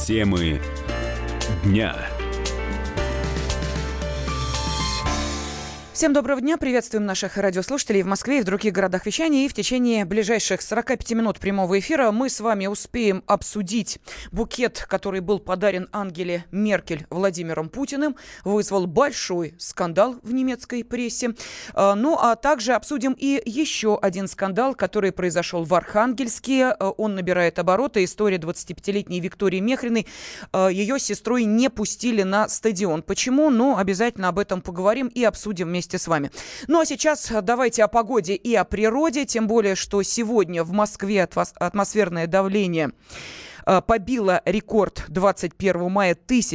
Темы дня. Всем доброго дня. Приветствуем наших радиослушателей в Москве и в других городах вещания. И в течение ближайших 45 минут прямого эфира мы с вами успеем обсудить букет, который был подарен Ангеле Меркель Владимиром Путиным. Вызвал большой скандал в немецкой прессе. Ну, а также обсудим и еще один скандал, который произошел в Архангельске. Он набирает обороты. История 25-летней Виктории Мехриной. Ее с сестрой не пустили на стадион. Почему? Ну, обязательно об этом поговорим и обсудим вместе с вами. Ну а сейчас давайте о погоде и о природе, тем более, что сегодня в Москве атмосферное давление побила рекорд 21 мая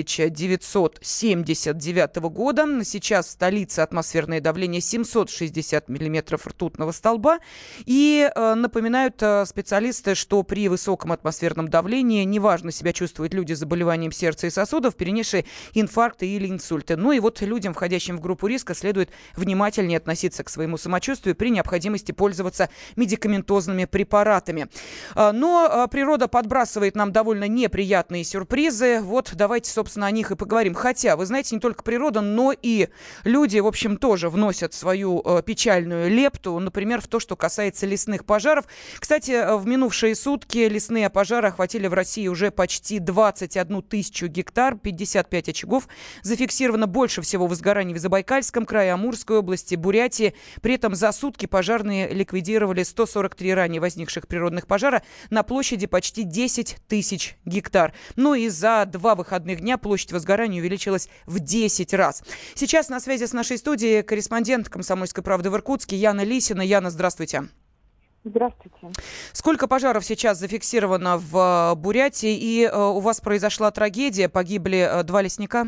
1979 года. Сейчас в столице атмосферное давление 760 миллиметров ртутного столба. И напоминают специалисты, что при высоком атмосферном давлении неважно себя чувствуют люди с заболеванием сердца и сосудов, перенесшие инфаркты или инсульты. Ну и вот людям, входящим в группу риска, следует внимательнее относиться к своему самочувствию, при необходимости пользоваться медикаментозными препаратами. Но природа подбрасывает нам довольно неприятные сюрпризы. Вот давайте, собственно, о них и поговорим. Хотя, вы знаете, не только природа, но и люди, в общем, тоже вносят свою печальную лепту, например, в то, что касается лесных пожаров. Кстати, в минувшие сутки лесные пожары охватили в России уже почти 21 тысячу гектар, 55 очагов. Зафиксировано больше всего возгораний в Забайкальском крае, Амурской области, Бурятии. При этом за сутки пожарные ликвидировали 143 ранее возникших природных пожара на площади почти 10 тысяч гектар. Ну и за 2 выходных дня площадь возгорания увеличилась в 10 раз. Сейчас на связи с нашей студией корреспондент «Комсомольской правды» в Иркутске Яна Лисина. Яна, здравствуйте. Здравствуйте. Сколько пожаров сейчас зафиксировано в Бурятии? И у вас произошла трагедия, погибли 2 лесника?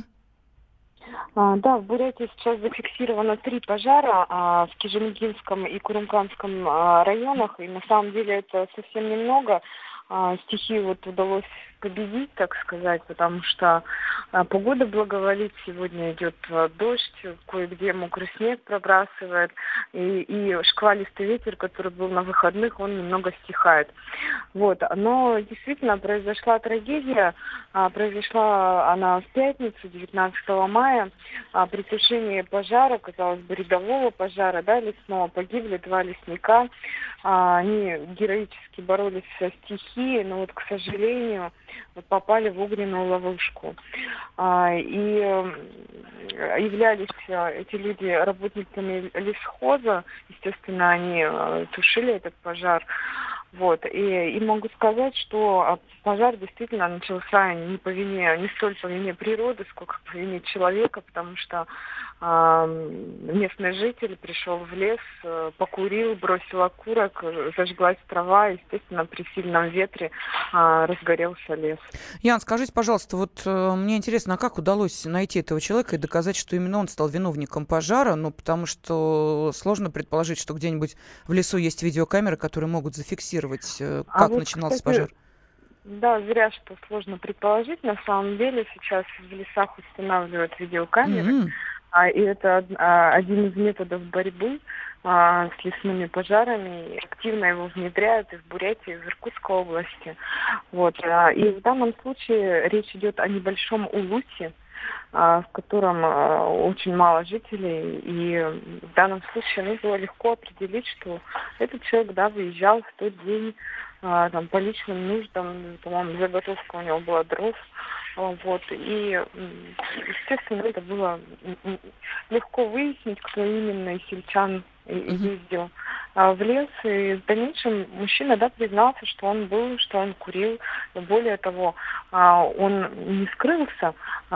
Да, в Бурятии сейчас зафиксировано 3 пожара в Кижемигинском и Курумкамском районах. И на самом деле это совсем немного. Стихию вот удалось победить, так сказать, потому что погода благоволит. Сегодня идет дождь, кое-где мокрый снег пробрасывает, и шквалистый ветер, который был на выходных, он немного стихает. Вот. Но действительно произошла трагедия. Произошла она в пятницу, 19 мая. При тушении пожара, казалось бы, рядового пожара, да, лесного, погибли 2 лесника. Они героически боролись со стихией, но вот, к сожалению, попали в огненную ловушку. И являлись эти люди работниками лесхоза. Естественно, они тушили этот пожар. Вот. И могу сказать, что пожар действительно начался не столь по вине природы, сколько по вине человека, потому что местный житель пришел в лес, покурил, бросил окурок, зажглась трава, естественно, при сильном ветре разгорелся лес. Ян, скажите, пожалуйста, вот мне интересно, а как удалось найти этого человека и доказать, что именно он стал виновником пожара? Ну, потому что сложно предположить, что где-нибудь в лесу есть видеокамеры, которые могут зафиксировать, как начинался, кстати, пожар. Да, зря, что сложно предположить. На самом деле сейчас в лесах устанавливают видеокамеры. И это один из методов борьбы с лесными пожарами. Активно его внедряют и в Бурятии, и в Иркутской области. Вот. И в данном случае речь идет о небольшом улусе, в котором очень мало жителей. И в данном случае было легко определить, что этот человек, да, выезжал в тот день по личным нуждам. По-моему, заготовка у него была дров. Вот. И, естественно, это было легко выяснить, кто именно из сельчан ездил в лес. И в дальнейшем мужчина, да, признался, что он курил. И более того, он не скрылся,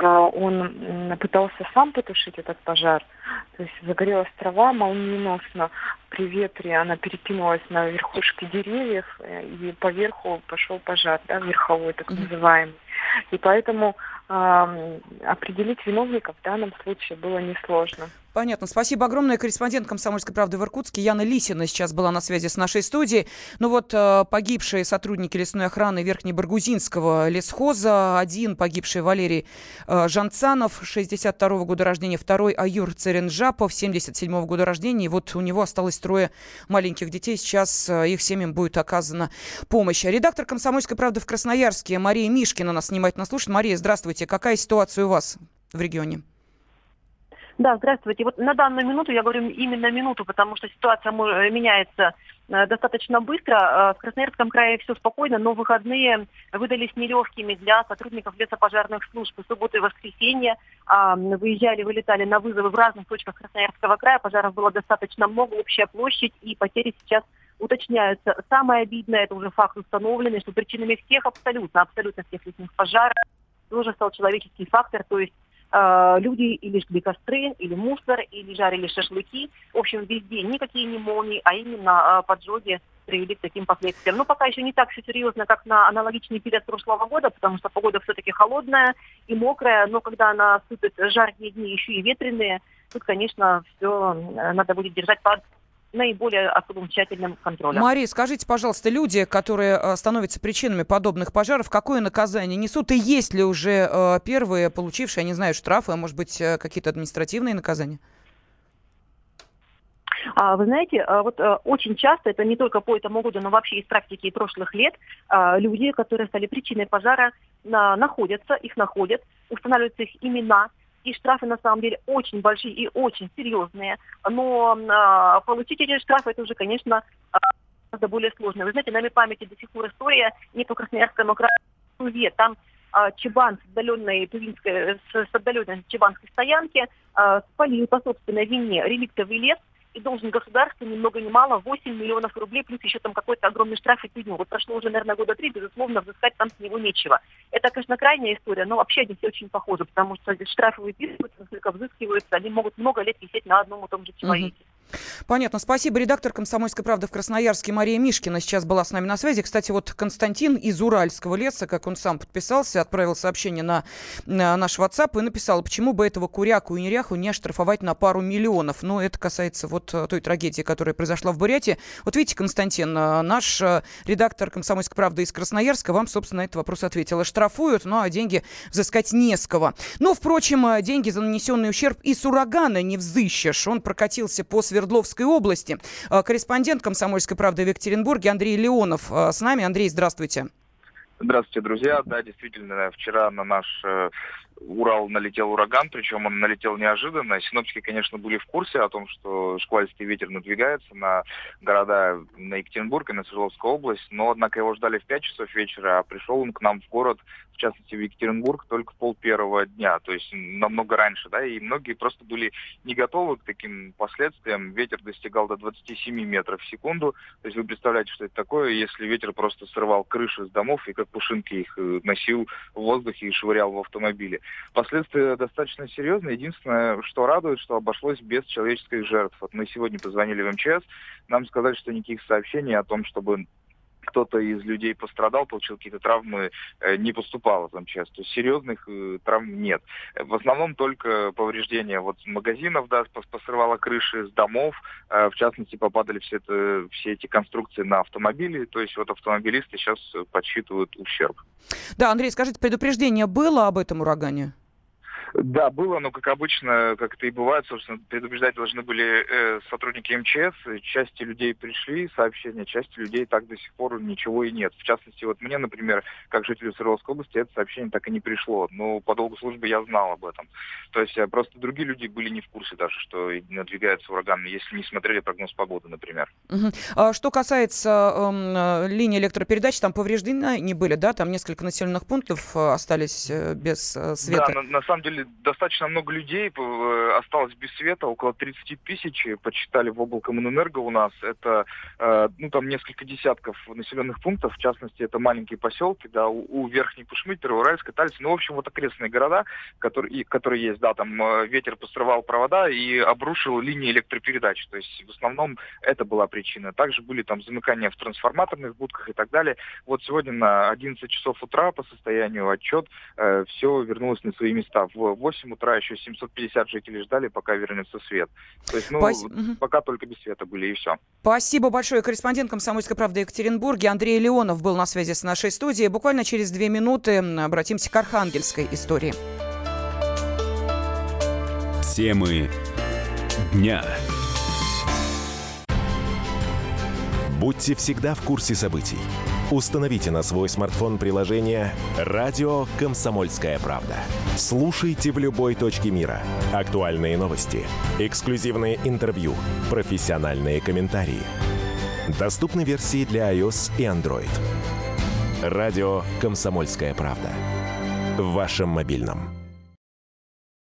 он пытался сам потушить этот пожар. То есть загорелась трава молниеносно. При ветре она перекинулась на верхушки деревьев, и поверху пошел пожар, да, верховой, так называемый. И поэтому определить виновника в данном случае было несложно. Понятно. Спасибо огромное. Корреспондент «Комсомольской правды» в Иркутске Яна Лисина сейчас была на связи с нашей студией. Ну вот погибшие сотрудники лесной охраны Верхнебаргузинского лесхоза. Один погибший Валерий Жанцанов, 62-го года рождения. Второй Аюр Церенжапов, 77-го года рождения. И вот у него осталось 3 маленьких детей. Сейчас их семьям будет оказана помощь. Редактор «Комсомольской правды» в Красноярске Мария Мишкина нас внимательно слушает. Мария, здравствуйте. Какая ситуация у вас в регионе? Да, здравствуйте. Вот на данную минуту, я говорю именно минуту, потому что ситуация меняется достаточно быстро. В Красноярском крае все спокойно, но выходные выдались нелегкими для сотрудников лесопожарных служб. В субботу и воскресенье вылетали на вызовы в разных точках Красноярского края. Пожаров было достаточно много, общая площадь, и потери сейчас уточняются. Самое обидное, это уже факт установленный, что причинами абсолютно всех лесных пожаров тоже стал человеческий фактор, то есть люди или жгли костры, или мусор, или жарили шашлыки. В общем, везде никакие не молнии, а именно поджоги привели к таким последствиям. Но пока еще не так все серьезно, как на аналогичный период прошлого года, потому что погода все-таки холодная и мокрая, но когда наступят жаркие дни, еще и ветреные, тут, конечно, все надо будет держать под наиболее особым тщательным контролем. Мария, скажите, пожалуйста, люди, которые становятся причинами подобных пожаров, какое наказание несут? И есть ли уже первые получившие, я не знаю, штрафы, а может быть, какие-то административные наказания? Вы знаете, вот очень часто, это не только по этому году, но вообще из практики прошлых лет, люди, которые стали причиной пожара, их находят, устанавливаются их имена, и штрафы на самом деле очень большие и очень серьезные. Но получить эти штрафы, это уже, конечно, гораздо более сложно. Вы знаете, на моей памяти до сих пор история не по Красноярскому краю. Там Чебан с отдаленной Чебанской стоянки спалил по собственной вине реликтовый лес, и должен государству ни много ни мало 8 миллионов рублей, плюс еще там какой-то огромный штраф и пеню. Вот прошло уже, наверное, года 3, безусловно, взыскать там с него нечего. Это, конечно, крайняя история, но вообще они все очень похожи, потому что здесь штрафы выписываются, насколько взыскиваются, они могут много лет висеть на одном и том же человеке. Понятно. Спасибо. Редактор «Комсомольской правды» в Красноярске Мария Мишкина сейчас была с нами на связи. Кстати, вот Константин из Уральского леса, как он сам подписался, отправил сообщение на наш WhatsApp и написал, почему бы этого куряку и неряху не оштрафовать на пару миллионов. Но это касается вот той трагедии, которая произошла в Бурятии. Вот видите, Константин, наш редактор «Комсомольской правды» из Красноярска вам, собственно, на этот вопрос ответил. Штрафуют, ну а деньги взыскать не с кого. Но, впрочем, деньги за нанесенный ущерб и с урагана не взыщешь. Он прокатился по Свердловской области. Корреспондент «Комсомольской правды» в Екатеринбурге Андрей Леонов с нами. Андрей, здравствуйте. Здравствуйте, друзья. Да, действительно, вчера на наш Урал налетел ураган, причем он налетел неожиданно. Синоптики, конечно, были в курсе о том, что шквалистый ветер надвигается на города, на Екатеринбург и на Свердловскую область, но, однако, его ждали в 5 часов вечера, а пришел он к нам в город, в частности, в Екатеринбург, только в 12:30 дня, то есть намного раньше, да, и многие просто были не готовы к таким последствиям. Ветер достигал до 27 метров в секунду, то есть вы представляете, что это такое, если ветер просто срывал крыши с домов и как пушинки их носил в воздухе и швырял в автомобили. Последствия достаточно серьезные. Единственное, что радует, что обошлось без человеческих жертв. Вот мы сегодня позвонили в МЧС, нам сказали, что никаких сообщений о том, чтобы кто-то из людей пострадал, получил какие-то травмы, не поступало в МЧС. То есть серьезных травм нет. В основном только повреждения вот магазинов, да, посрывало крыши с домов. В частности, попадали все эти конструкции на автомобили. То есть вот автомобилисты сейчас подсчитывают ущерб. Да, Андрей, скажите, предупреждение было об этом урагане? Да, было, но, как обычно, как это и бывает, собственно, предупреждать должны были сотрудники МЧС. Части людей пришли сообщения, части людей так до сих пор ничего и нет. В частности, вот мне, например, как жителю Свердловской области, это сообщение так и не пришло. Но по долгу службы я знал об этом. То есть просто другие люди были не в курсе даже, что надвигается ураган, если не смотрели прогноз погоды, например. Что касается линии электропередач, там повреждены не были, да? Там несколько населенных пунктов остались без света. Да, на самом деле достаточно много людей осталось без света, около 30 тысяч, подсчитали в облкоммунэнерго у нас. Это, там несколько десятков населенных пунктов, в частности, это маленькие поселки, да, у Верхней Пышмы, Первоуральска, Талицы, в общем, вот окрестные города, которые есть, да, там ветер посрывал провода и обрушил линии электропередач, то есть в основном это была причина. Также были там замыкания в трансформаторных будках и так далее. Вот сегодня на 11 часов утра по состоянию отчет все вернулось на свои места. В В 8 утра еще 750 жителей ждали, пока вернется свет. То есть, пока только без света были, и все. Спасибо большое. Корреспондент «Комсомольской правды» в Екатеринбурге Андрей Леонов был на связи с нашей студией. Буквально через 2 минуты обратимся к архангельской истории. Темы дня. Будьте всегда в курсе событий. Установите на свой смартфон приложение «Радио Комсомольская правда». Слушайте в любой точке мира. Актуальные новости, эксклюзивные интервью, профессиональные комментарии. Доступны версии для iOS и Android. «Радио Комсомольская правда». В вашем мобильном.